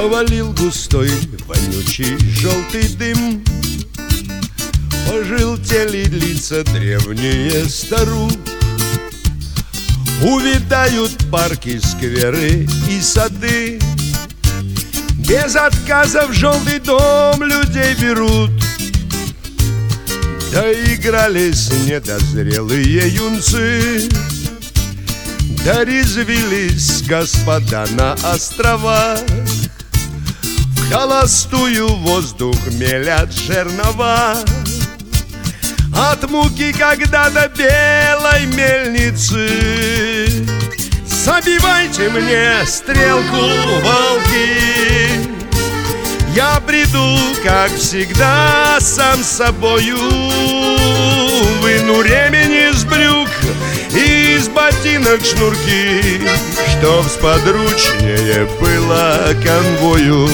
Повалил густой, вонючий, желтый дым. Пожелтели лица древние старух. Увядают парки, скверы и сады. Без отказа в желтый дом людей берут. Доигрались недозрелые юнцы. Дорезвились господа на островах. В холостую воздух мелят жернова. От муки когда-то белой мельницы. Забивайте мне стрелку, волки. Я приду, как всегда, сам собою. Выну ремень из брюк и из ботинок шнурки, чтоб сподручнее было конвою.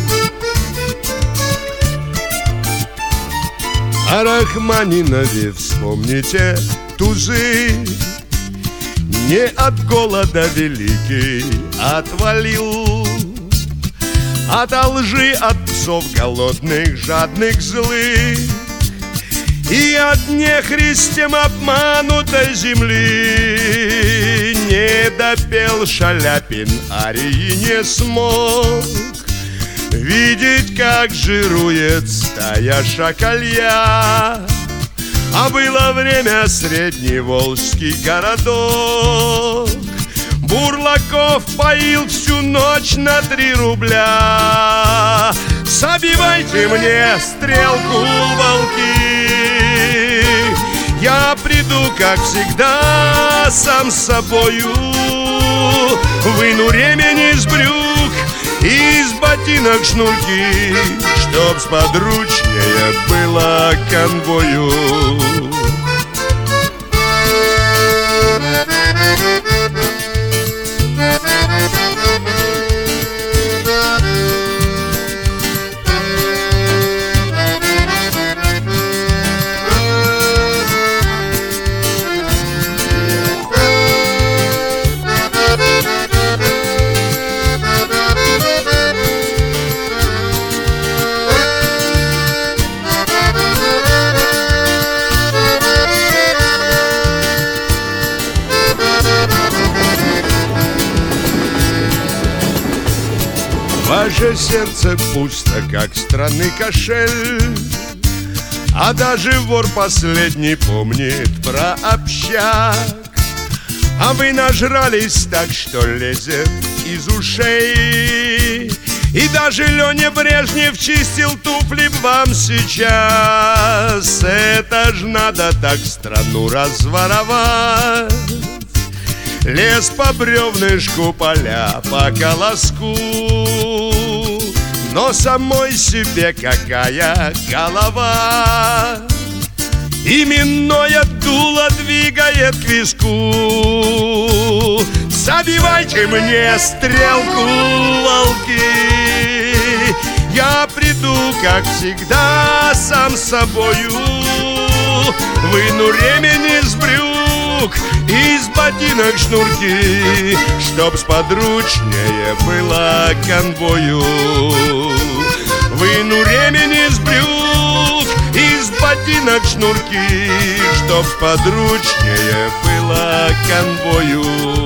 О Рахманинове вспомните тузы. Не от голода великий отвалил, от лжи, от псов голодных, жадных, злых, и от нехристем обманутой земли. Не допел Шаляпин, арии не смог видеть, как жирует стая шакалья. А было время средневолжский городок. Бурлаков поил всю ночь на 3 рубля. Забивайте мне стрелку, волки. Я приду, как всегда, сам с собою. Выну ремень из брюк и из ботинок шнурки, чтоб сподручнее было конвою. Ваше сердце пусто, как странный кошель, а даже вор последний помнит про общак. А вы нажрались так, что лезет из ушей, и даже Леня Брежнев чистил туфли вам сейчас. Это ж надо так страну разворовать. Лес по бревнышку, поля по колоску, но самой себе какая голова. Именное дуло двигает к виску. Забивайте мне стрелку, волки. Я приду, как всегда, сам с собою. Выну ремень из брюк и из ботинок шнурки, чтоб сподручнее было конвою. Выну ремень из брюк и из ботинок шнурки, чтоб сподручнее было конвою.